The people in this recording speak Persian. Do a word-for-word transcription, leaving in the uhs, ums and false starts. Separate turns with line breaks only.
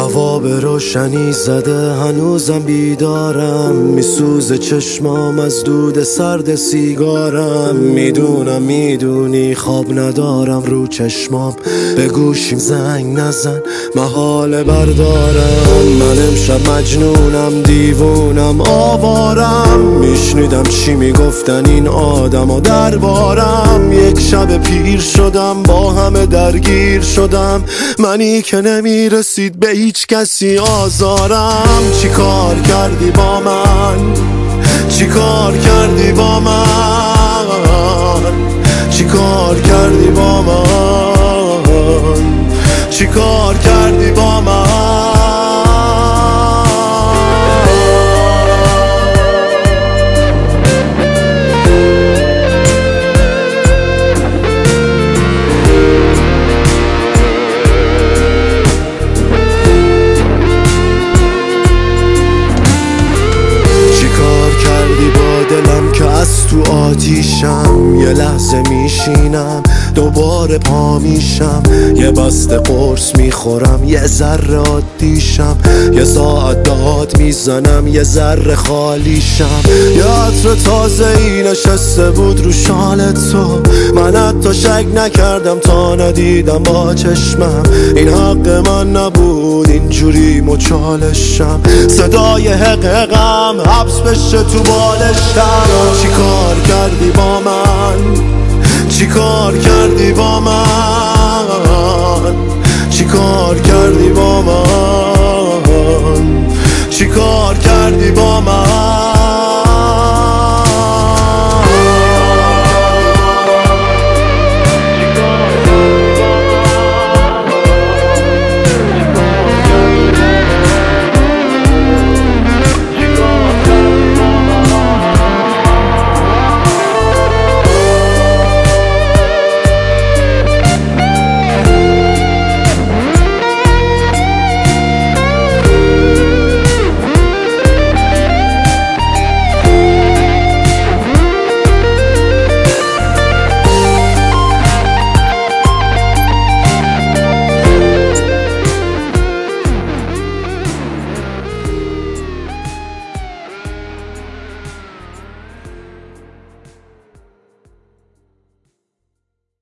هوا به روشنی زده هنوزم بیدارم، میسوزه چشمام از دود سرد سیگارم. میدونم میدونی خواب ندارم رو چشمام، به گوشیم زنگ نزن محال بردارم. من امشب مجنونم دیوونم آوارم، میشنیدم چی میگفتن این آدم و دربارم. یک شب پیر شدم با همه درگیر شدم، منی که نمیرسید به هیچ کسی آزارم. چی کار کردی با من، چی کار کردی با من، چی کار کردی با من، چی کار کردی با من. دلم که از تو آتیشم، یه لحظه میشینم دوباره پا میشم. یه بسته قرص میخورم یه ذره عادیشم، یه ساعت داد میزنم یه ذره خالیشم. یه عطر تازه ای نشسته بود رو شال تو، من حتی شک نکردم تا ندیدم با چشمم. این حق من نبود اینجوری مچالشم، صدای حق حقم حبس بشه تو بالشم. چی کار کردی با من، چی کار کردی با من، چی کار کردی با من.